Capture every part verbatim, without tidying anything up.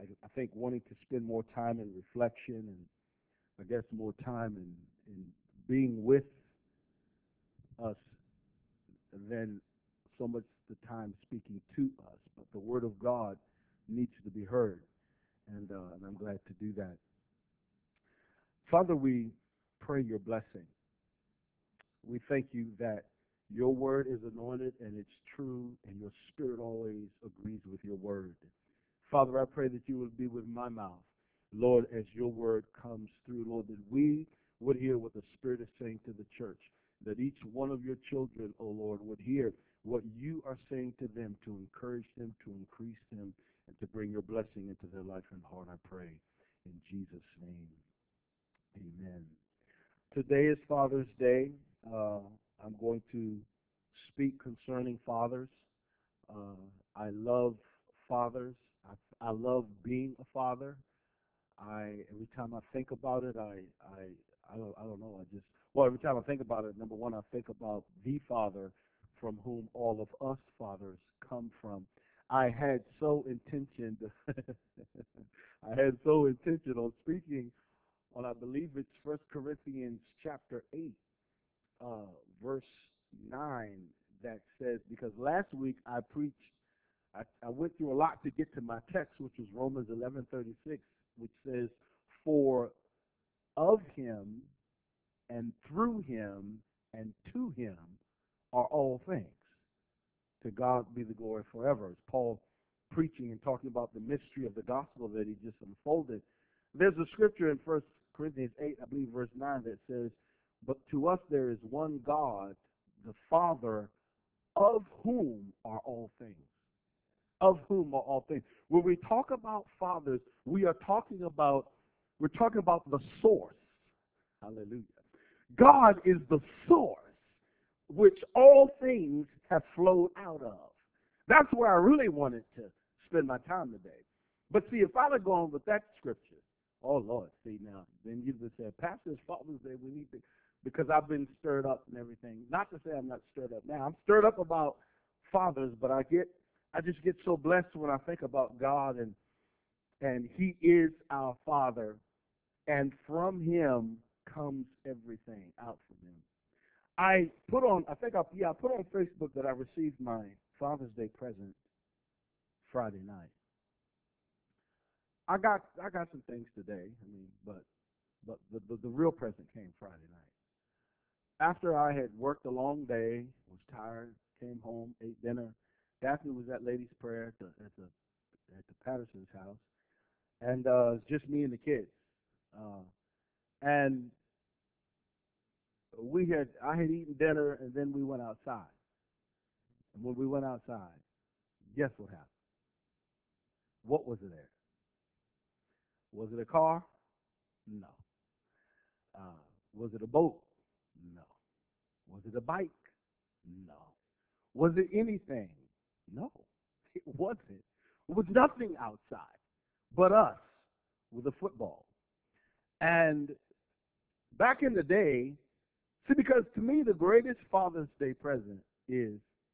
I think wanting to spend more time in reflection and I guess more time in, in being with us than so much the time speaking to us. But the Word of God needs to be heard, and, uh, and I'm glad to do that. Father, we pray your blessing. We thank you that your word is anointed and it's true, and your spirit always agrees with your word. Father, I pray that you would be with my mouth, Lord, as your word comes through, Lord, that we would hear what the Spirit is saying to the church, that each one of your children, oh Lord, would hear what you are saying to them to encourage them, to increase them, and to bring your blessing into their life and heart, I pray. In Jesus' name, amen. Today is Father's Day. Uh, I'm going to speak concerning fathers. Uh, I love fathers. I, I love being a father. I every time I think about it, I I I don't I don't know. I just well every time I think about it, number one, I think about the Father from whom all of us fathers come from. I had so intentioned. I had so intention on speaking on I believe it's First Corinthians chapter eight, uh, verse nine that says because last week I preached. I, I went through a lot to get to my text, which was Romans eleven thirty-six, which says, "For of him and through him and to him are all things. To God be the glory forever." It's Paul preaching and talking about the mystery of the gospel that he just unfolded. There's a scripture in First Corinthians eight, I believe, verse nine, that says, "But to us there is one God, the Father, of whom are all things." Of whom are all things. When we talk about fathers, we are talking about we're talking about the source. Hallelujah. God is the source which all things have flowed out of. That's where I really wanted to spend my time today. But see, if I'd have gone with that scripture, oh Lord, see now, then you just said, Pastor's Father's Day, we need to, because I've been stirred up and everything. Not to say I'm not stirred up now. I'm stirred up about fathers, but I get I just get so blessed when I think about God, and and He is our Father, and from Him comes everything out from Him. I put on, I think I yeah, I put on Facebook that I received my Father's Day present Friday night. I got I got some things today. I mean, but but the the, the real present came Friday night. After I had worked a long day, was tired, came home, ate dinner. Daphne was at ladies' prayer at the at the at the Patterson's house, and uh, it's just me and the kids. Uh, and we had I had eaten dinner, and then we went outside. And when we went outside, guess what happened? What was it there? Was it a car? No. Uh, was it a boat? No. Was it a bike? No. Was it anything? No. It wasn't. It was nothing outside but us with a football. And back in the day, see, because to me, the greatest Father's Day present is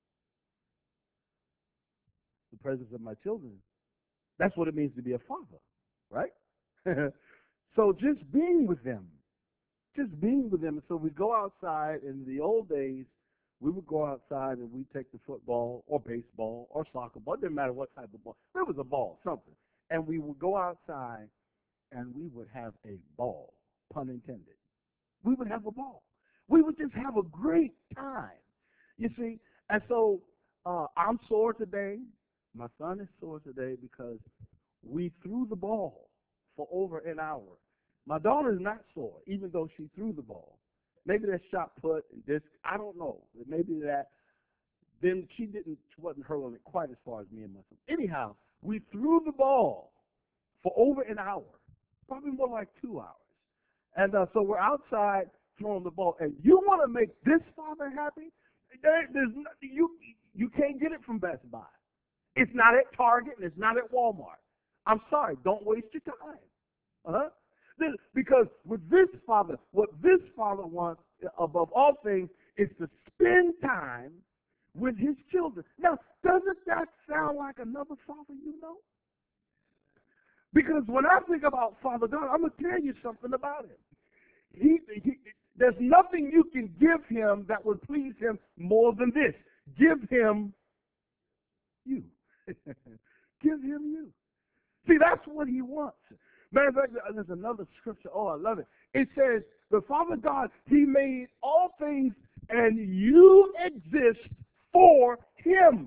the presence of my children. That's what it means to be a father, right? So just being with them, just being with them. So we go outside. In the old days, we would go outside and we'd take the football or baseball or soccer ball. It didn't matter what type of ball. There was a ball, something. And we would go outside and we would have a ball, pun intended. We would have a ball. We would just have a great time, you see. And so uh, I'm sore today. My son is sore today because we threw the ball for over an hour. My daughter's not sore, even though she threw the ball. Maybe that shot put and this, I don't know. Maybe that, then she didn't, she wasn't hurling it quite as far as me and my son. Anyhow, we threw the ball for over an hour, probably more like two hours. And uh, so we're outside throwing the ball, and you want to make this father happy? There, there's no, you you can't get it from Best Buy. It's not at Target, and it's not at Walmart. I'm sorry, don't waste your time. Uh-huh. This, because with this father, what this father wants above all things is to spend time with his children. Now, doesn't that sound like another father you know? Because when I think about Father God, I'm going to tell you something about him. He, he, there's nothing you can give him that would please him more than this. Give him you. Give him you. See, that's what he wants. Matter of fact, there's another scripture. Oh, I love it. It says, the Father God, he made all things, and you exist for him.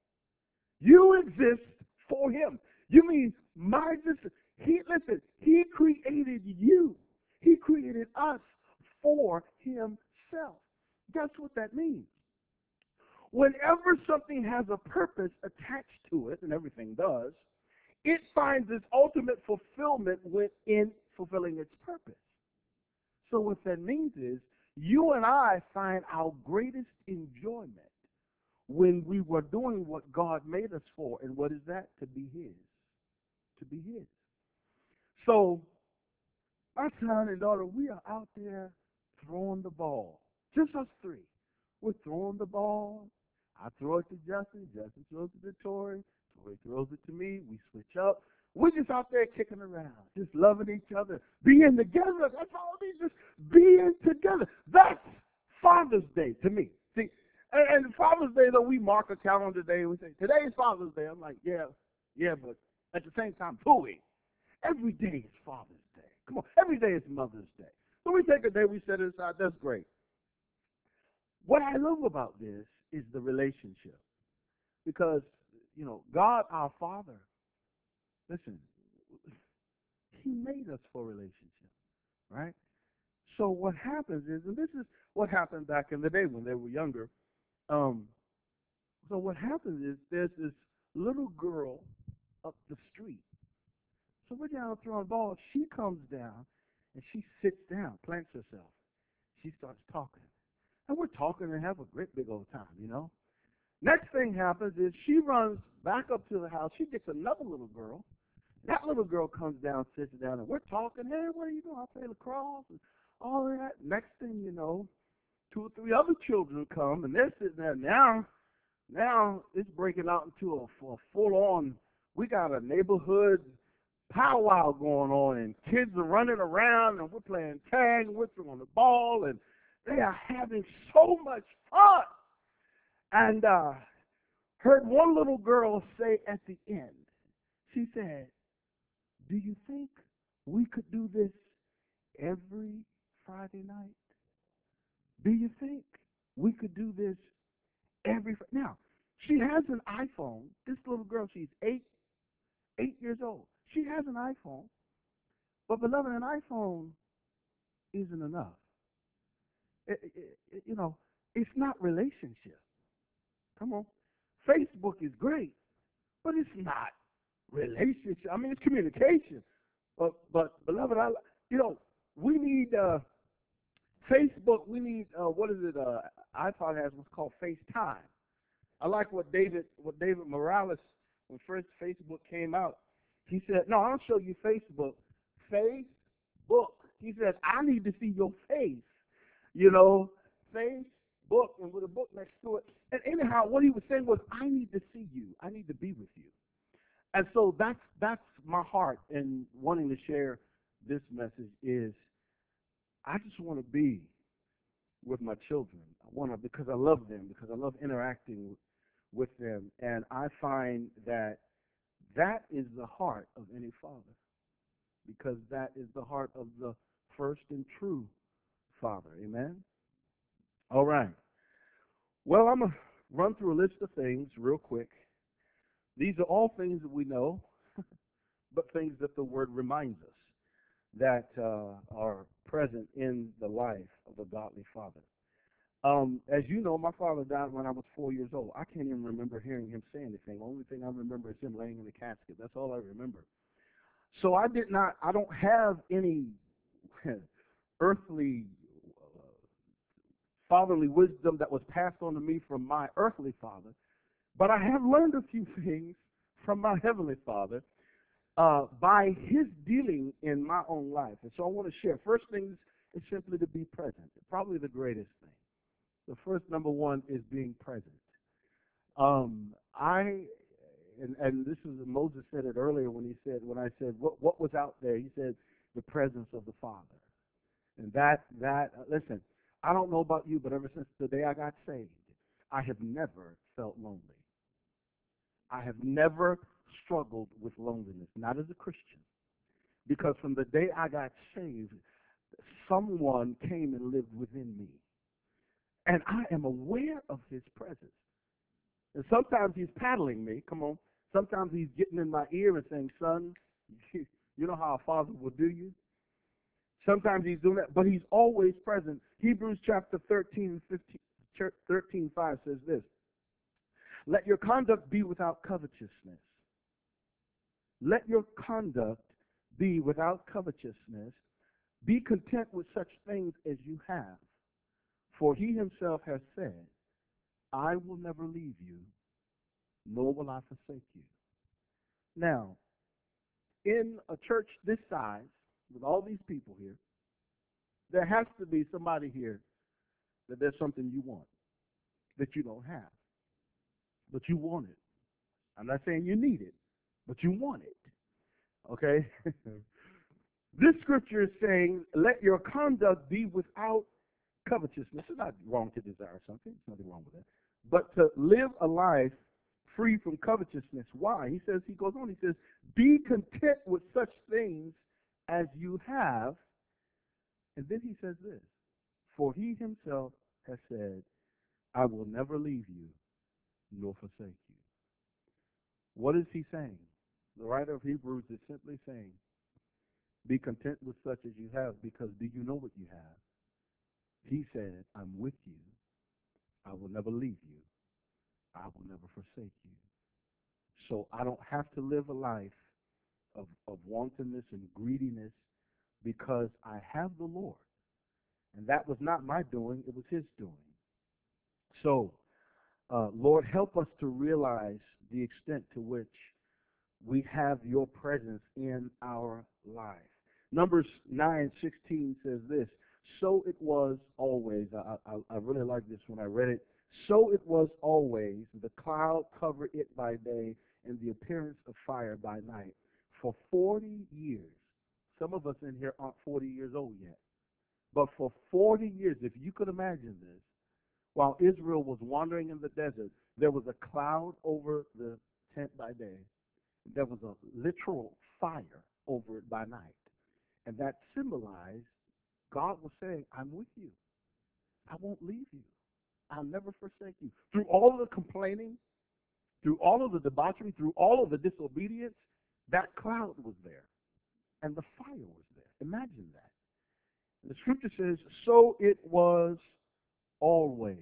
You exist for him. You mean my existence? He, listen, he created you. He created us for himself. That's what that means. Whenever something has a purpose attached to it, and everything does, it finds its ultimate fulfillment within fulfilling its purpose. So what that means is you and I find our greatest enjoyment when we were doing what God made us for. And what is that? To be his. To be his. So my son and daughter, we are out there throwing the ball. Just us three. We're throwing the ball. I throw it to Justin. Justin throws it to Tori. Tori throws it to me. We switch up. We're just out there kicking around, just loving each other, being together. That's all it is, just being together. That's Father's Day to me. See, and, and Father's Day, though, we mark a calendar day and we say, today's Father's Day. I'm like, yeah, yeah, but at the same time, pooey. Every day is Father's Day. Come on, every day is Mother's Day. So we take a day, we set it aside. That's great. What I love about this is the relationship. Because, you know, God, our Father, listen, he made us for relationship, right? So what happens is, and this is what happened back in the day when they were younger. Um, so what happens is there's this little girl up the street. So we're down throwing balls. She comes down and she sits down, plants herself. She starts talking. And we're talking and have a great big old time, you know. Next thing happens is she runs back up to the house. She gets another little girl. That little girl comes down, sits down, and we're talking. Hey, what are you doing? I play lacrosse and all of that. Next thing you know, two or three other children come, and they're sitting there. Now, now it's breaking out into a, a full-on, we got a neighborhood powwow going on, and kids are running around, and we're playing tag, and we're throwing the ball, and they are having so much fun. And uh, heard one little girl say at the end, she said, do you think we could do this every Friday night? Do you think we could do this every Friday? Now, she has an iPhone. This little girl, she's eight, eight years old. She has an iPhone. But, beloved, an iPhone isn't enough. It, it, it, you know, it's not relationship. Come on. Facebook is great, but it's not relationship. I mean, it's communication. But, but beloved, I, you know, we need uh, Facebook. We need uh, what is it? Uh, iPod has what's called FaceTime. I like what David, what David Morales, when first Facebook came out, he said, "No, I'll show you Facebook. Facebook." He said, "I need to see your face." You know, Facebook, and with a book next to it. And anyhow, what he was saying was, "I need to see you. I need to be with you." And so that's that's my heart in wanting to share this message is I just want to be with my children. I want to because I love them, because I love interacting with them. And I find that that is the heart of any father, because that is the heart of the first and true father. Amen? All right. Well, I'm going to run through a list of things real quick. These are all things that we know, but things that the Word reminds us that uh, are present in the life of a godly father. Um, as you know, my father died when I was four years old. I can't even remember hearing him say anything. The only thing I remember is him laying in the casket. That's all I remember. So I did not, I don't have any earthly uh, fatherly wisdom that was passed on to me from my earthly father, but I have learned a few things from my heavenly father uh, by his dealing in my own life. And so I want to share. First thing is simply to be present. Probably the greatest thing. The first number one is being present. Um, I, and, and this is Moses said it earlier when he said, when I said, what, what was out there? He said, the presence of the Father. And that, that, uh, listen, I don't know about you, but ever since the day I got saved, I have never felt lonely. I have never struggled with loneliness, not as a Christian. Because from the day I got saved, someone came and lived within me. And I am aware of his presence. And sometimes he's paddling me. Come on. Sometimes he's getting in my ear and saying, son, you know how a father will do you? Sometimes he's doing that, but he's always present. Hebrews chapter thirteen, fifteen, thirteen, five says this. Let your conduct be without covetousness. Let your conduct be without covetousness. Be content with such things as you have. For he himself has said, I will never leave you, nor will I forsake you. Now, in a church this size, with all these people here, there has to be somebody here that there's something you want that you don't have, but you want it. I'm not saying you need it, but you want it. Okay? This scripture is saying, let your conduct be without covetousness. It's not wrong to desire something. There's nothing wrong with that. But to live a life free from covetousness. Why? He says, he goes on, he says, be content with such things as you have. And then he says this, for he himself has said, I will never leave you nor forsake you. What is he saying? The writer of Hebrews is simply saying, be content with such as you have, because do you know what you have? He said, I'm with you. I will never leave you. I will never forsake you. So I don't have to live a life of, of wantonness and greediness, because I have the Lord. And that was not my doing, it was his doing. So, uh, Lord, help us to realize the extent to which we have your presence in our life. Numbers nine sixteen says this, so it was always, I, I, I really like this when I read it, so it was always, the cloud covered it by day, and the appearance of fire by night. For forty years, some of us in here aren't forty years old yet, but for forty years, if you could imagine this, while Israel was wandering in the desert, there was a cloud over the tent by day. There was a literal fire over it by night. And that symbolized God was saying, I'm with you. I won't leave you. I'll never forsake you. Through all of the complaining, through all of the debauchery, through all of the disobedience, that cloud was there. And the fire was there. Imagine that. The scripture says, so it was always.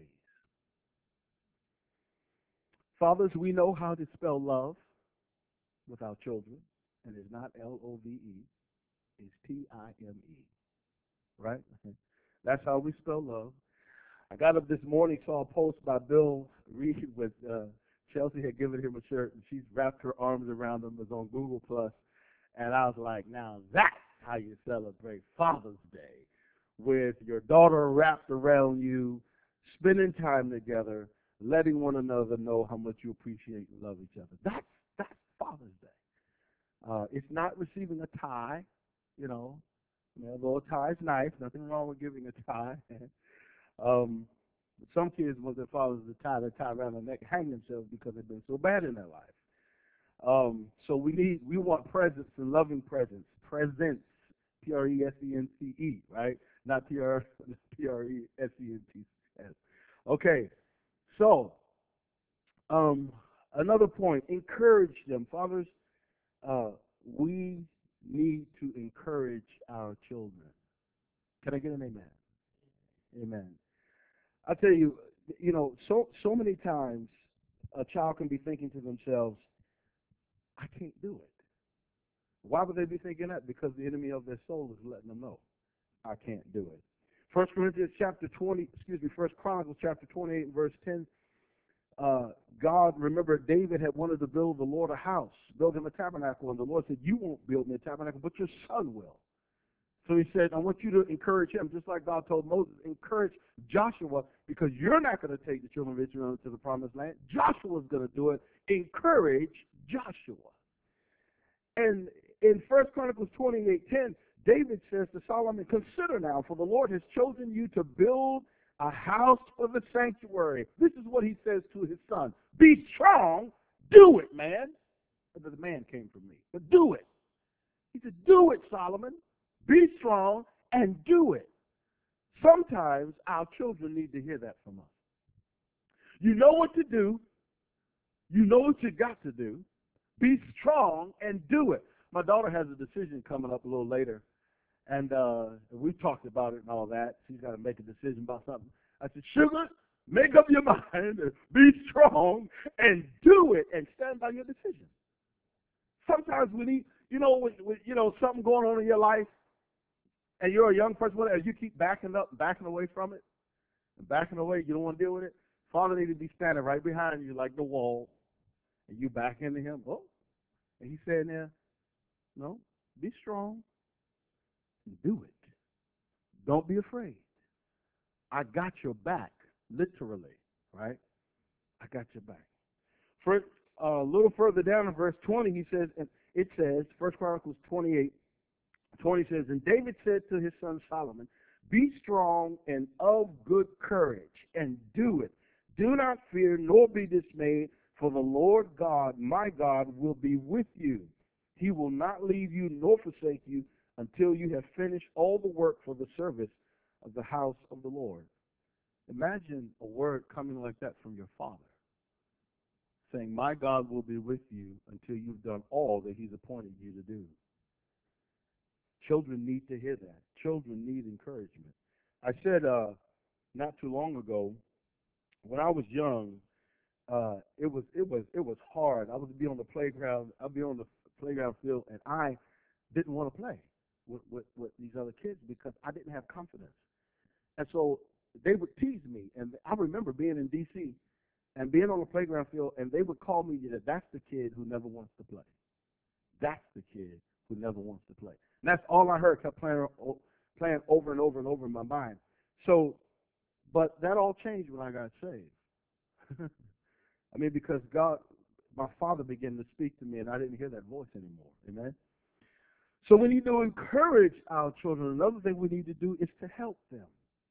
Fathers, we know how to spell love with our children, and it's not L O V E, it's T I M E, right? That's how we spell love. I got up this morning, saw a post by Bill Reed with uh, Chelsea had given him a shirt, and she's wrapped her arms around him. It was on Google Plus, and I was like, now that's how you celebrate Father's Day, with your daughter wrapped around you, spending time together, letting one another know how much you appreciate and love each other. That's that's Father's Day. Uh, it's not receiving a tie, you know. You know, a little tie is nice. Nothing wrong with giving a tie. um, some kids, when their fathers the tie, they tie around their neck, hang themselves because they've been so bad in their life. Um, so we need, we want presence and loving presence. Presence, P R E S E N C E, right? Not P R E S E N T S. Okay, so um, another point, encourage them. Fathers, uh, we need to encourage our children. Can I get an amen? Amen. I tell you, you know, so so many times a child can be thinking to themselves, I can't do it. Why would they be thinking that? Because the enemy of their soul is letting them know, I can't do it. First Corinthians chapter twenty, excuse me, First Chronicles chapter twenty-eight, verse ten. Uh, God, remember, David had wanted to build the Lord a house, build him a tabernacle, and the Lord said, you won't build me a tabernacle, but your son will. So he said, I want you to encourage him, just like God told Moses, encourage Joshua, because you're not going to take the children of Israel into the promised land. Joshua's going to do it. Encourage Joshua. And in First Chronicles twenty-eight ten, David says to Solomon, consider now, for the Lord has chosen you to build a house for the sanctuary. This is what he says to his son. Be strong. Do it, man. The man came from me. But do it. He said, do it, Solomon. Be strong and do it. Sometimes our children need to hear that from us. You know what to do. You know what you got to do. Be strong and do it. My daughter has a decision coming up a little later, and uh, we talked about it and all that. She's got to make a decision about something. I said, sugar, make up your mind, and be strong, and do it, and stand by your decision. Sometimes we need, you know, with, with, you know, something going on in your life, and you're a young person, whatever, you keep backing up, backing away from it, and backing away, you don't want to deal with it. Father needs to be standing right behind you like the wall, and you back into him. Oh, and he's saying there, no, be strong and do it. Don't be afraid. I got your back, literally, right? I got your back. For, uh, a little further down in verse twenty, he says, and it says, First Chronicles twenty-eight, twenty says, and David said to his son Solomon, be strong and of good courage, and do it. Do not fear, nor be dismayed, for the Lord God, my God, will be with you. He will not leave you nor forsake you until you have finished all the work for the service of the house of the Lord. Imagine a word coming like that from your father, saying, my God will be with you until you've done all that he's appointed you to do. Children need to hear that. Children need encouragement. I said uh, not too long ago, when I was young, uh, it was it was it was hard. I would be on the playground. I'd be on the playground field, and I didn't want to play with, with, with these other kids because I didn't have confidence. And so they would tease me. And I remember being in D C and being on the playground field, and they would call me that that's the kid who never wants to play. That's the kid who never wants to play. And that's all I heard, kept playing, playing over and over and over in my mind. So, but that all changed when I got saved. I mean, because God, my Father began to speak to me, and I didn't hear that voice anymore. Amen? So we need to encourage our children. Another thing we need to do is to help them.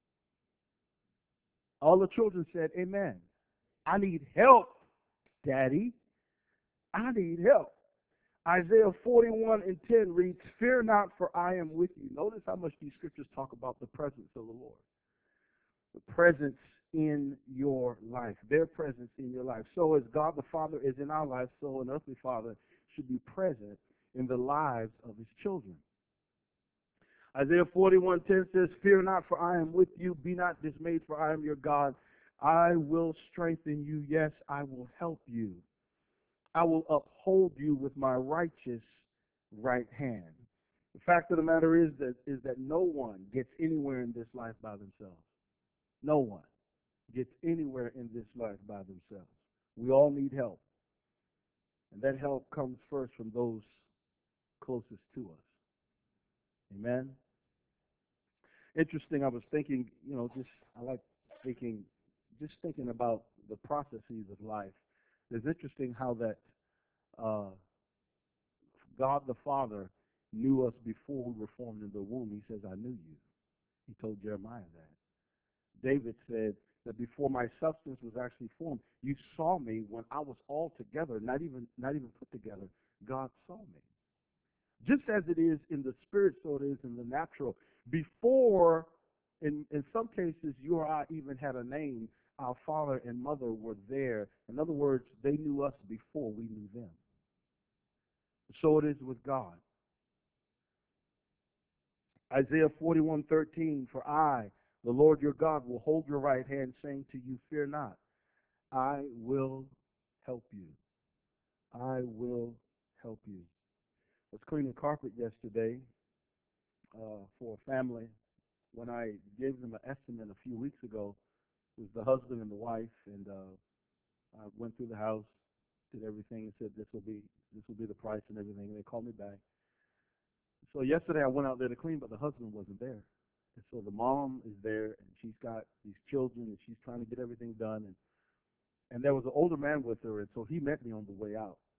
All the children said, amen. I need help, Daddy. I need help. Isaiah forty-one and ten reads, fear not, for I am with you. Notice how much these scriptures talk about the presence of the Lord. The presence in your life, their presence in your life. So as God the Father is in our lives, so an earthly father should be present in the lives of his children. Isaiah forty-one ten says, fear not, for I am with you. Be not dismayed, for I am your God. I will strengthen you. Yes, I will help you. I will uphold you with my righteous right hand. The fact of the matter is that is that no one gets anywhere in this life by themselves. No one gets anywhere in this life by themselves. We all need help. And that help comes first from those closest to us. Amen? Interesting, I was thinking, you know, just, I like thinking, just thinking about the processes of life. It's interesting how that uh, God the Father knew us before we were formed in the womb. He says, I knew you. He told Jeremiah that. David said that before my substance was actually formed, you saw me when I was all together, not even not even put together. God saw me. Just as it is in the spirit, so it is in the natural. Before, in, in some cases, you or I even had a name, our father and mother were there. In other words, they knew us before we knew them. So it is with God. Isaiah forty-one thirteen, for I, the Lord your God, will hold your right hand, saying to you, fear not, I will help you. I will help you. I was cleaning carpet yesterday uh, for a family. When I gave them an estimate a few weeks ago, it was the husband and the wife, and uh, I went through the house, did everything, and said this will be this will be the price and everything. And they called me back. So yesterday I went out there to clean, but the husband wasn't there. And so the mom is there, and she's got these children, and she's trying to get everything done. And, and there was an older man with her, and so he met me on the way out.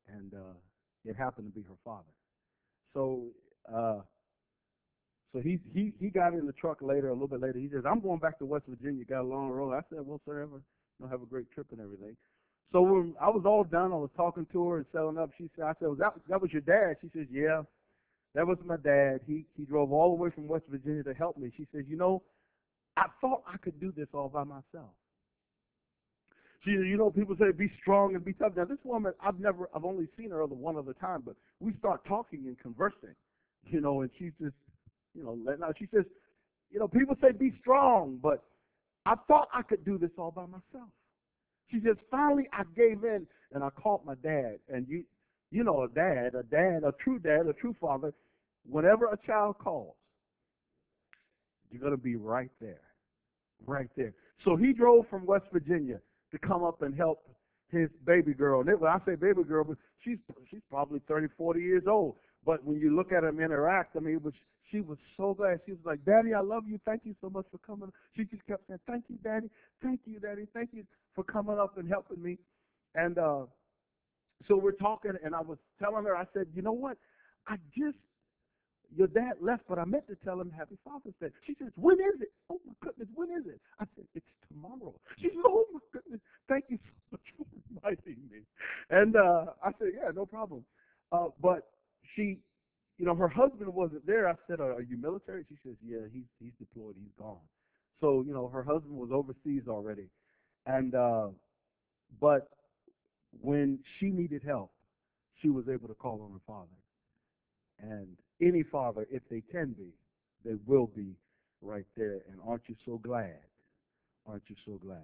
and uh, it happened to be her father. So, uh, so he he he got in the truck later, a little bit later. He says, "I'm going back to West Virginia. Got a long road." I said, "Well, sir, ever, you know, have a great trip and everything." So when I was all done, I was talking to her and selling up. She said, "I said, was that that was your dad?" She says, "Yeah, that was my dad. He he drove all the way from West Virginia to help me." She says, "You know, I thought I could do this all by myself." She, you know, people say be strong and be tough. Now, this woman, I've never, I've only seen her other one other time, but we start talking and conversing, you know, and she's just, you know, letting out. She says, you know, people say be strong, but I thought I could do this all by myself. She says, finally, I gave in and I called my dad. And you, you know, a dad, a dad, a true dad, a true father, whenever a child calls, you're going to be right there. Right there. So he drove from West Virginia to come up and help his baby girl. And it, when I say baby girl, but she's she's probably thirty, forty years old. But when you look at them interact, I mean, it was, she was so glad. She was like, "Daddy, I love you. Thank you so much for coming." She just kept saying, "Thank you, Daddy. Thank you, Daddy. Thank you for coming up and helping me." And uh, so we're talking, and I was telling her, I said, "You know what? I just your dad left, but I meant to tell him Happy Father's Day." She says, "When is it?" "Oh, my goodness, when is it?" I said, "It's tomorrow." She said, "Oh, my goodness, thank you so much for reminding me." And uh, I said, "Yeah, no problem." Uh, but she, you know, her husband wasn't there. I said, "Are you military?" She says, "Yeah, he's, he's deployed. He's gone." So, you know, her husband was overseas already. And, uh, but when she needed help, she was able to call on her father. And any father, if they can be, they will be right there. And aren't you so glad? Aren't you so glad?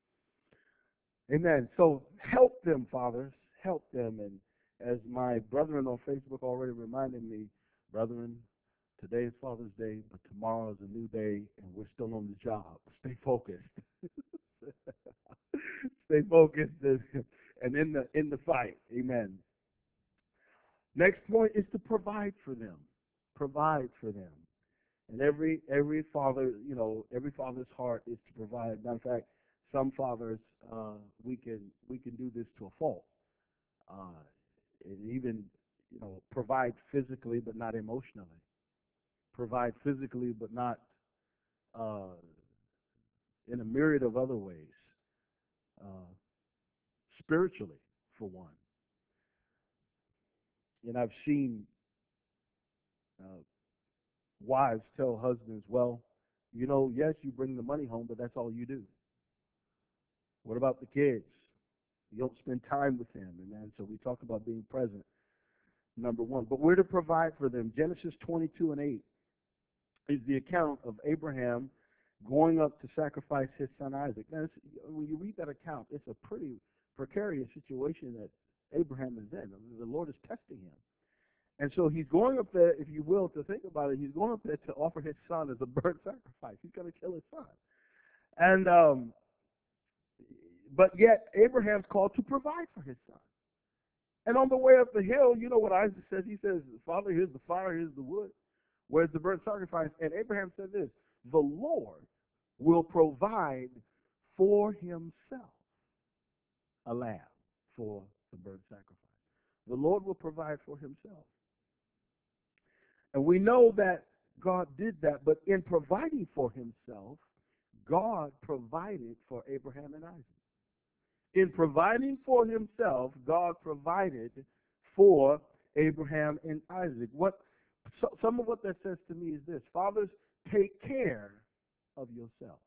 Amen. So help them, fathers. Help them. And as my brethren on Facebook already reminded me, brethren, today is Father's Day, but tomorrow is a new day, and we're still on the job. Stay focused. Stay focused and, and in the in the fight. Amen. Next point is to provide for them. Provide for them. And every every father, you know, every father's heart is to provide. Matter of fact, some fathers, uh, we can we can do this to a fault, uh, and even you know provide physically but not emotionally. Provide physically but not uh, in a myriad of other ways. Uh, spiritually, for one. And I've seen uh, wives tell husbands, "Well, you know, yes, you bring the money home, but that's all you do. What about the kids? You don't spend time with them." And then, so we talk about being present, number one. But we're to provide for them. Genesis twenty-two and eight is the account of Abraham going up to sacrifice his son Isaac. Now, when you read that account, it's a pretty precarious situation that Abraham is in. The Lord is testing him. And so he's going up there, if you will, to think about it, he's going up there to offer his son as a burnt sacrifice. He's going to kill his son. And um, but yet Abraham's called to provide for his son. And on the way up the hill, you know what Isaac says? He says, "Father, here's the fire, here's the wood. Where's the burnt sacrifice?" And Abraham said this, "The Lord will provide for himself a lamb for the burnt sacrifice." The Lord will provide for himself. And we know that God did that, but in providing for himself, God provided for Abraham and Isaac. In providing for himself, God provided for Abraham and Isaac. What so, some of what that says to me is this: fathers, take care of yourself.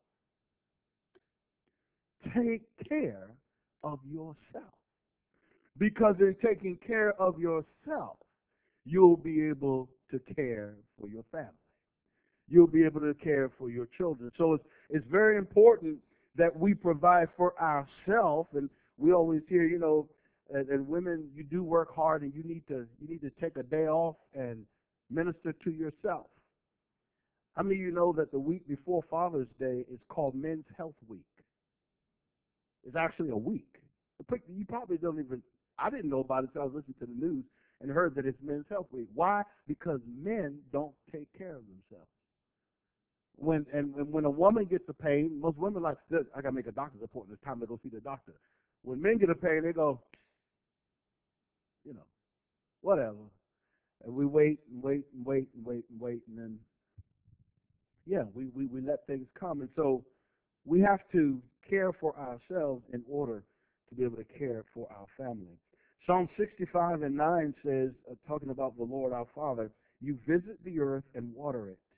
Take care of yourself. Because in taking care of yourself, you'll be able to care for your family. You'll be able to care for your children. So it's, it's very important that we provide for ourselves. And we always hear, you know, and, and women, you do work hard, and you need to you need to take a day off and minister to yourself. How many of you know that the week before Father's Day is called Men's Health Week? It's actually a week. You probably don't even, I didn't know about it until I was listening to the news and heard that it's Men's Health Week. Why? Because men don't take care of themselves. When and, and when a woman gets a pain, most women are like, "Look, I got to make a doctor's appointment. It's time to go see the doctor." When men get a pain, they go, you know, whatever. And we wait and wait and wait and wait and wait, and then, yeah, we, we, we let things come. And so we have to care for ourselves in order to be able to care for our family. Psalm sixty-five and nine says, uh, talking about the Lord our Father, you visit the earth and water it.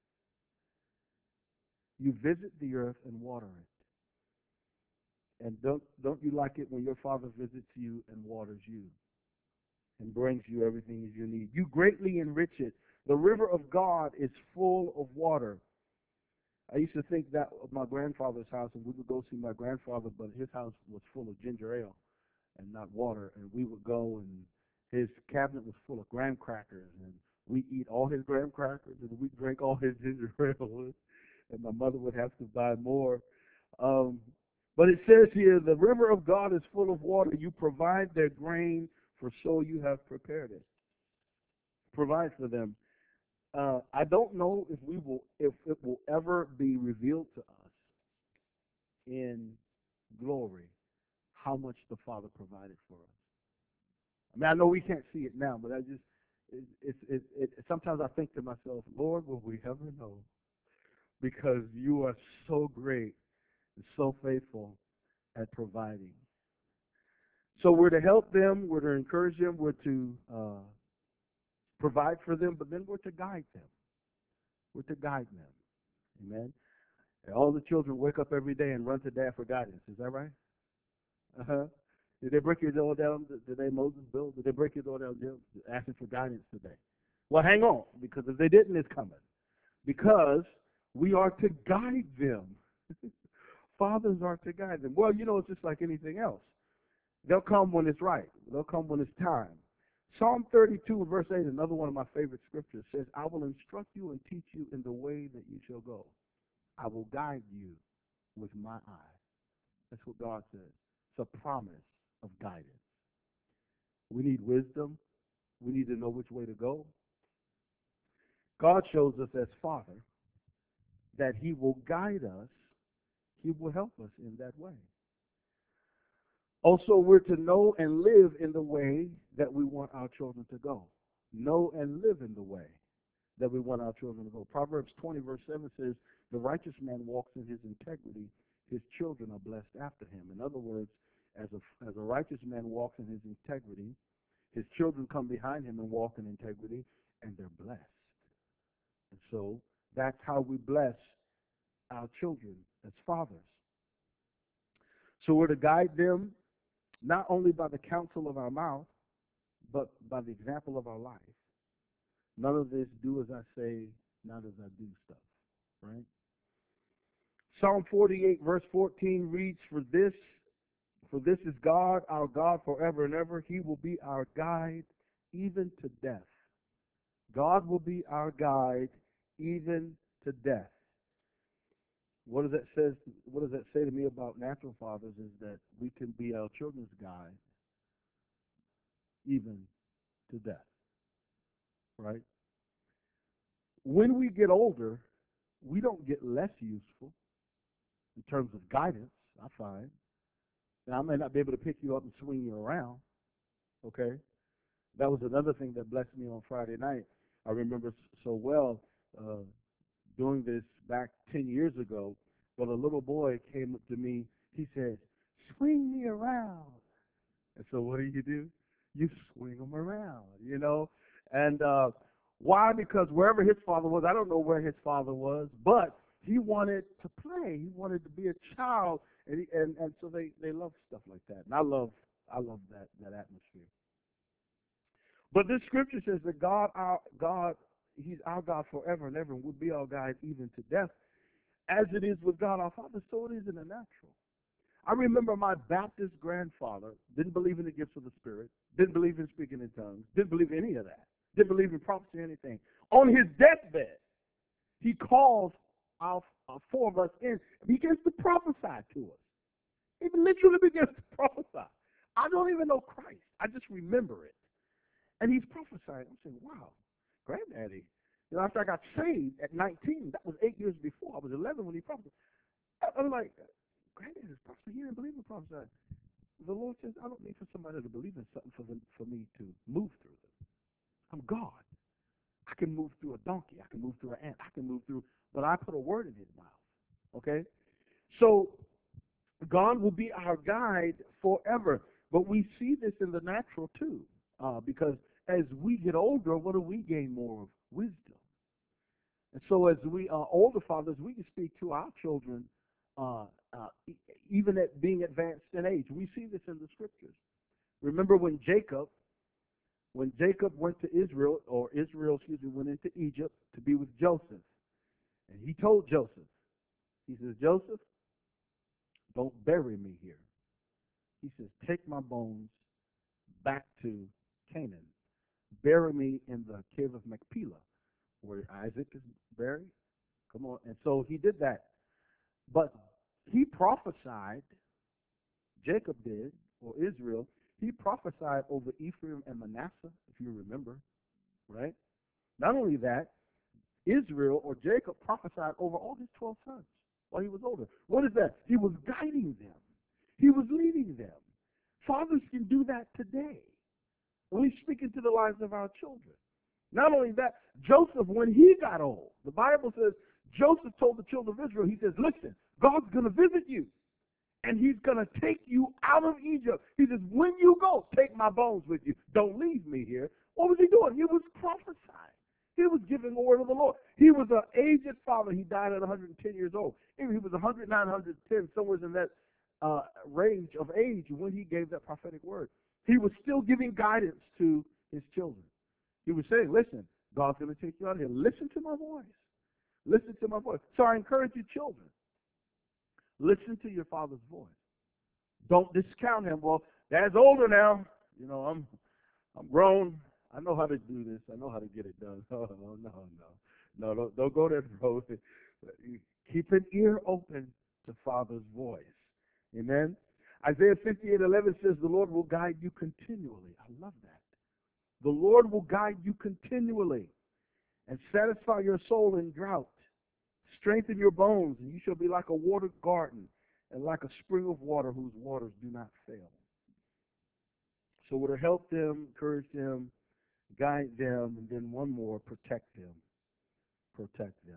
You visit the earth and water it. And don't, don't you like it when your Father visits you and waters you and brings you everything you need? You greatly enrich it. The river of God is full of water. I used to think that of my grandfather's house, and we would go see my grandfather, but his house was full of ginger ale and not water. And we would go, and his cabinet was full of graham crackers, and we eat all his graham crackers, and we drink all his ginger ale, and my mother would have to buy more. Um, but it says here, the river of God is full of water. You provide their grain, for so you have prepared it. Provide for them. Uh, I don't know if we will, if it will ever be revealed to us in glory how much the Father provided for us. I mean, I know we can't see it now, but I just, it, it, it, it, sometimes I think to myself, Lord, will we ever know? Because you are so great and so faithful at providing. So we're to help them, we're to encourage them, we're to uh, provide for them, but then we're to guide them. We're to guide them. Amen. And all the children wake up every day and run to dad for guidance. Is that right? Uh-huh. Did they break your door down today, Moses, Bill? Did they break your door down, Jim? Asking for guidance today. Well, hang on, because if they didn't, it's coming. Because we are to guide them. Fathers are to guide them. Well, you know, it's just like anything else. They'll come when it's right. They'll come when it's time. Psalm thirty-two, verse eight, another one of my favorite scriptures, says, I will instruct you and teach you in the way that you shall go. I will guide you with my eye. That's what God says. It's a promise of guidance. We need wisdom. We need to know which way to go. God shows us as Father that he will guide us. He will help us in that way. Also, we're to know and live in the way that we want our children to go. Know and live in the way that we want our children to go. Proverbs twenty, verse seven says, the righteous man walks in his integrity. His children are blessed after him. In other words, as a, as a righteous man walks in his integrity, his children come behind him and walk in integrity, and they're blessed. And so that's how we bless our children as fathers. So we're to guide them not only by the counsel of our mouth, but by the example of our life. None of this do as I say, not as I do stuff, right? Psalm forty-eight, verse fourteen reads, For this, for this is God, our God forever and ever. He will be our guide even to death. God will be our guide even to death. What does that says? What does that say to me about natural fathers? Is that we can be our children's guide even to death, right? When we get older, we don't get less useful in terms of guidance, I find. Now, I may not be able to pick you up and swing you around, okay? That was another thing that blessed me on Friday night. I remember so well uh, doing this back ten years ago, but a little boy came up to me. He said, swing me around. And so what do you do? You swing him around, you know? And uh, why? Because wherever his father was, I don't know where his father was, but he wanted to play. He wanted to be a child, and he, and, and so they, they love stuff like that. And I love I love that, that atmosphere. But this scripture says that God, our God, he's our God forever and ever, and will be our guide even to death. As it is with God our Father, so it is in the natural. I remember my Baptist grandfather didn't believe in the gifts of the Spirit, didn't believe in speaking in tongues, didn't believe in any of that, didn't believe in prophecy or anything. On his deathbed, he calls our, our four of us in and begins to prophesy to us. He literally begins to prophesy. I don't even know Christ. I just remember it. And he's prophesying. I'm saying, wow, granddaddy. You know, after I got saved at nineteen, that was eight years before. I was eleven when he prophesied. I was like, granddaddy's prophesying. He didn't believe in prophesying. the Lord says, I don't need for somebody to believe in something for them, for me to move through them. I'm God. I can move through a donkey. I can move through an ant. I can move through, but I put a word in his mouth. Okay? So God will be our guide forever. But we see this in the natural too. Uh, because as we get older, what do we gain more of? Wisdom. And so as we are older fathers, we can speak to our children uh, uh, e- even at being advanced in age. We see this in the scriptures. Remember when Jacob, when Jacob went to Israel, or Israel, excuse me, went into Egypt to be with Joseph. And he told Joseph, he says, Joseph, don't bury me here. He says, take my bones back to Canaan. Bury me in the cave of Machpelah, where Isaac is buried. Come on. And so he did that. But he prophesied, Jacob did, or Israel, he prophesied over Ephraim and Manasseh, if you remember, right? Not only that, Israel or Jacob prophesied over all his twelve sons while he was older. What is that? He was guiding them. He was leading them. Fathers can do that today. We speak into the lives of our children. Not only that, Joseph, when he got old, the Bible says Joseph told the children of Israel, he says, listen, God's going to visit you, and he's going to take you out of Egypt. He says, when you go, take my bones with you. Don't leave me here. What was he doing? He was prophesying. He was giving the word of the Lord. He was an aged father. He died at one hundred ten years old. He was one hundred nine, one hundred ten, somewhere in that uh, range of age when he gave that prophetic word. He was still giving guidance to his children. He was saying, listen, God's going to take you out of here. Listen to my voice. Listen to my voice. So I encourage you, children, listen to your father's voice. Don't discount him. Well, Dad's older now. You know, I'm I'm grown. I know how to do this. I know how to get it done. Oh, no, no, no. No, don't, don't go that road. Keep an ear open to Father's voice. Amen? Isaiah fifty-eight eleven says, the Lord will guide you continually. I love that. The Lord will guide you continually and satisfy your soul in drought. Strengthen your bones, and you shall be like a watered garden and like a spring of water whose waters do not fail. So we're to help them, encourage them, guide them, and then one more, protect them. Protect them.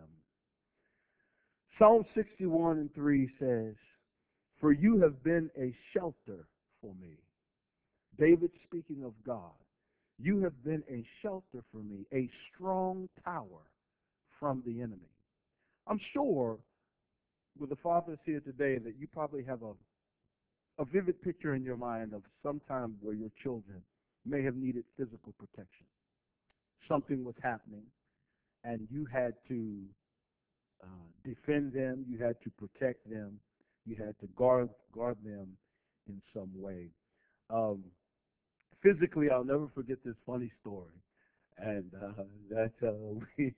Psalm sixty-one and three says, for you have been a shelter for me. David speaking of God. You have been a shelter for me, a strong tower from the enemy. I'm sure with the fathers here today that you probably have a, a vivid picture in your mind of some time where your children may have needed physical protection. Something was happening, and you had to uh, defend them, you had to protect them, you had to guard guard them in some way. Um, physically, I'll never forget this funny story, and uh, that uh, we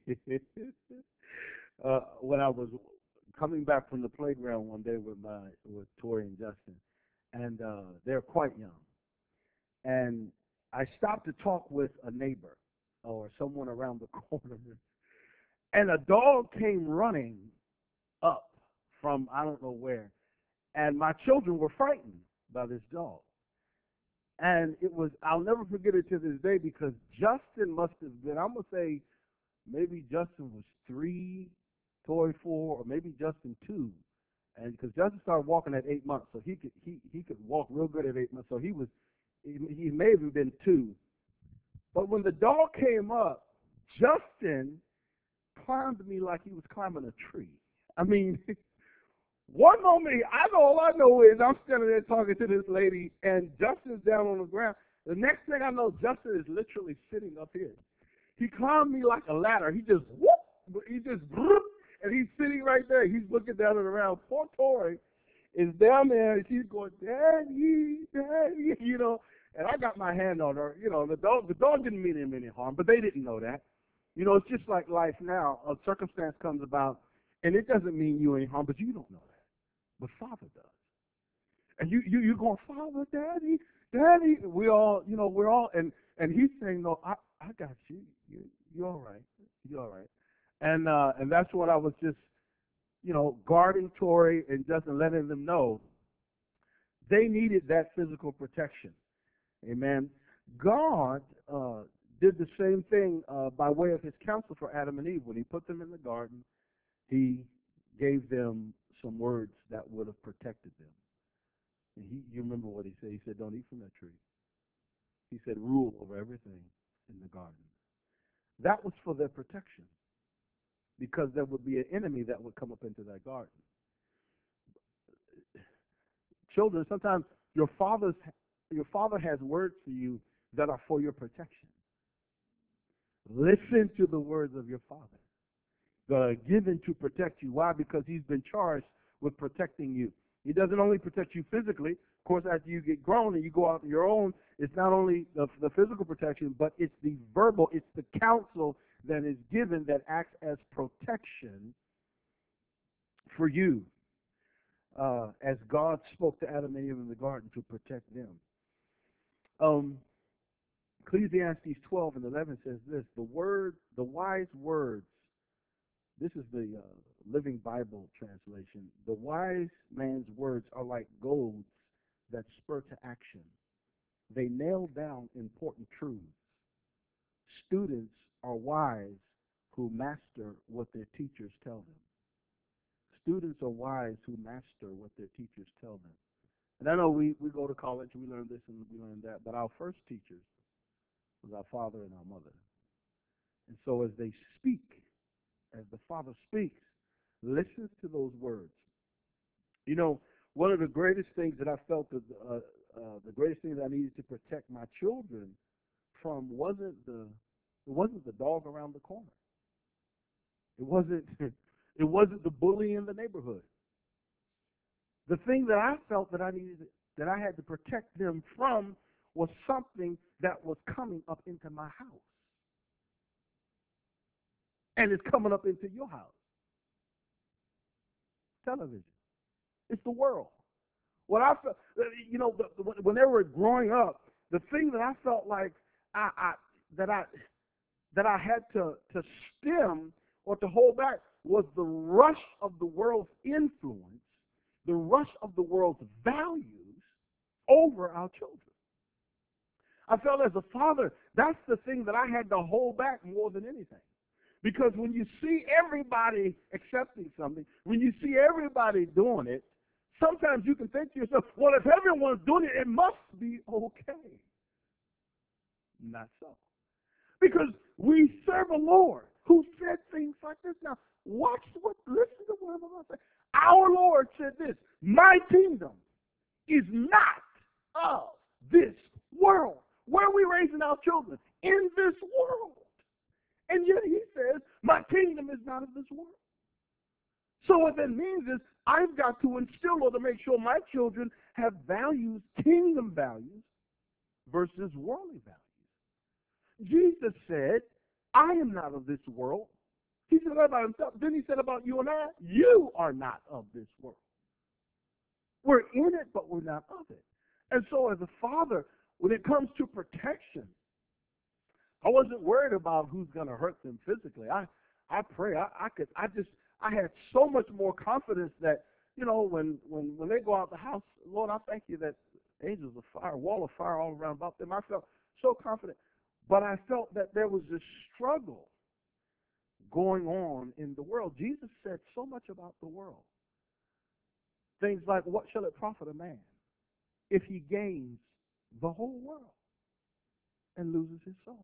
uh, when I was coming back from the playground one day with my with Tori and Justin, and uh, they're quite young, and I stopped to talk with a neighbor or someone around the corner, and a dog came running up from I don't know where, and my children were frightened by this dog. And it was, I'll never forget it to this day because Justin must have been, I'm going to say maybe Justin was three, Tori four, or maybe Justin two. And because Justin started walking at eight months, so he could he, he could walk real good at eight months. So he was, he, he may have been two. But when the dog came up, Justin climbed me like he was climbing a tree. I mean, one moment, I know, all I know is I'm standing there talking to this lady, and Justin's down on the ground. The next thing I know, Justin is literally sitting up here. He climbed me like a ladder. He just whoop, he just whoop, and he's sitting right there. He's looking down and around. Poor Tori is down there, and she's going, Daddy, Daddy, you know. And I got my hand on her. You know, the dog, the dog didn't mean him any harm, but they didn't know that. You know, it's just like life now. A circumstance comes about, and it doesn't mean you any harm, but you don't know that. But Father does. And you, you, you're going, Father, Daddy, Daddy. We all, you know, we're all, and, and he's saying, no, I, I got you. you. You're all right. You're all right. And, uh, and that's what I was just, you know, guarding Tori and just letting them know They needed that physical protection. Amen. God uh, did the same thing uh, by way of his counsel for Adam and Eve. When he put them in the garden, he gave them some words that would have protected them. And he, you remember what he said? He said, don't eat from that tree. He said, rule over everything in the garden. That was for their protection, because there would be an enemy that would come up into that garden. Children, sometimes your father's your father has words for you that are for your protection. Listen to the words of your father that are given to protect you. Why? Because he's been charged with protecting you. He doesn't only protect you physically. Of course, after you get grown and you go out on your own, it's not only the, the physical protection, but it's the verbal, it's the counsel that is given that acts as protection for you. Uh, as God spoke to Adam and Eve in the garden to protect them. Um, Ecclesiastes twelve and eleven says this: the word, the wise words. This is the uh, Living Bible translation. The wise man's words are like goads that spur to action. They nail down important truths. Students are wise who master what their teachers tell them. Students are wise who master what their teachers tell them. And I know we, we go to college, we learn this and we learn that, but our first teachers was our father and our mother. And so as they speak, as the father speaks, listen to those words. You know, one of the greatest things that I felt, that, uh, uh, the greatest thing that I needed to protect my children from wasn't the, it wasn't the dog around the corner. It wasn't, it wasn't the bully in the neighborhood. The thing that I felt that I needed, that I had to protect them from, was something that was coming up into my house. And it's coming up into your house. Television. It's the world. What I felt, you know, the, the, when they were growing up, the thing that I felt like I, I that I that I had to to stem or to hold back was the rush of the world's influence, the rush of the world's values over our children. I felt as a father, that's the thing that I had to hold back more than anything. Because when you see everybody accepting something, when you see everybody doing it, sometimes you can think to yourself, well, if everyone's doing it, it must be okay. Not so. Because we serve a Lord who said things like this. Now, watch what, listen to what I'm about to say. Our Lord said this: my kingdom is not of this world. Where are we raising our children? In this world. And yet he says, my kingdom is not of this world. So what that means is I've got to instill or to make sure my children have values, kingdom values, versus worldly values. Jesus said, I am not of this world. He said that about himself. Then he said about you and I, you are not of this world. We're in it, but we're not of it. And so as a father, when it comes to protection, I wasn't worried about who's going to hurt them physically. I, I pray. I, I could. I just. I had so much more confidence that, you know, when, when, when they go out the house, Lord, I thank you that angels of fire, wall of fire all around about them. I felt so confident. But I felt that there was this struggle going on in the world. Jesus said so much about the world. Things like, what shall it profit a man if he gains the whole world and loses his soul?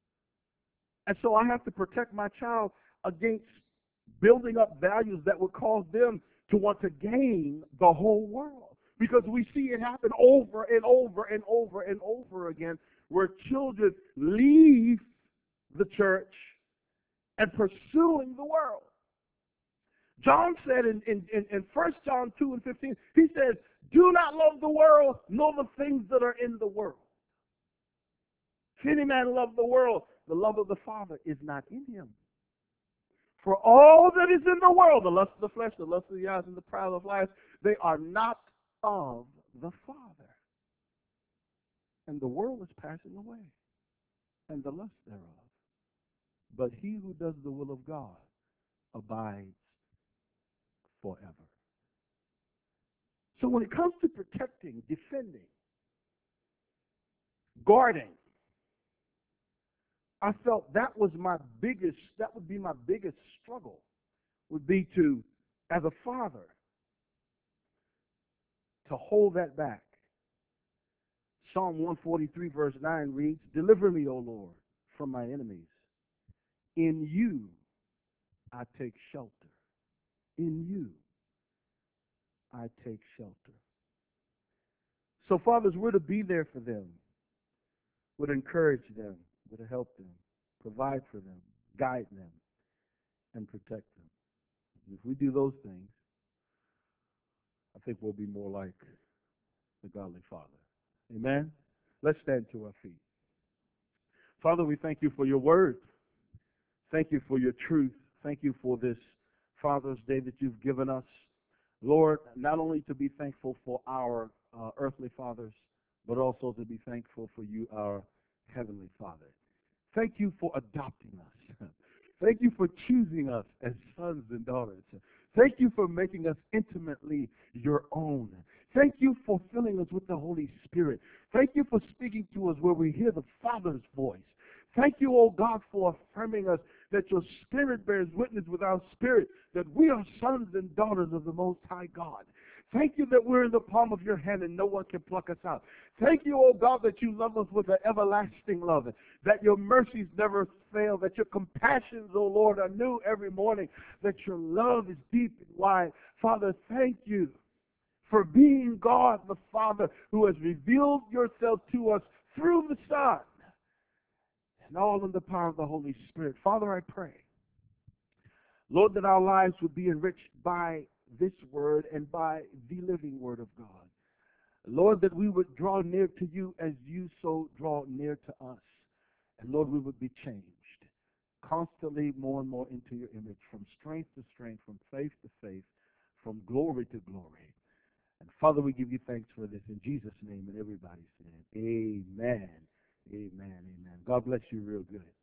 And so I have to protect my child against building up values that would cause them to want to gain the whole world. Because we see it happen over and over and over and over again, where children leave the church and pursuing the world. John said in, in, in, in First John two and fifteen, he says, do not love the world, nor the things that are in the world. If any man love the world, the love of the Father is not in him. For all that is in the world, the lust of the flesh, the lust of the eyes, and the pride of life, they are not of the Father. And the world is passing away, and the lust thereof. But he who does the will of God abides forever. So when it comes to protecting, defending, guarding, I felt that was my biggest, that would be my biggest struggle, would be to, as a father, to hold that back. Psalm one forty-three verse nine reads, "Deliver me, O Lord, from my enemies. In you I take shelter. In you I take shelter." So, fathers, we're to be there for them. We're to encourage them. We're to help them, provide for them, guide them, and protect them. And if we do those things, I think we'll be more like the godly Father. Amen? Let's stand to our feet. Father, we thank you for your word. Thank you for your truth. Thank you for this Father's Day that you've given us. Lord, not only to be thankful for our uh, earthly fathers, but also to be thankful for you, our heavenly Father. Thank you for adopting us. Thank you for choosing us as sons and daughters. Thank you for making us intimately your own. Thank you for filling us with the Holy Spirit. Thank you for speaking to us where we hear the Father's voice. Thank you, oh God, for affirming us that your Spirit bears witness with our spirit that we are sons and daughters of the Most High God. Thank you that we're in the palm of your hand and no one can pluck us out. Thank you, oh God, that you love us with an everlasting love, that your mercies never fail, that your compassions, oh Lord, are new every morning, that your love is deep and wide. Father, thank you for being God the Father who has revealed yourself to us through the Son, and all in the power of the Holy Spirit. Father, I pray, Lord, that our lives would be enriched by this word and by the living word of God. Lord, that we would draw near to you as you so draw near to us. And Lord, we would be changed constantly more and more into your image, from strength to strength, from faith to faith, from glory to glory. And Father, we give you thanks for this in Jesus' name, and everybody said, amen, amen, amen. God bless you real good.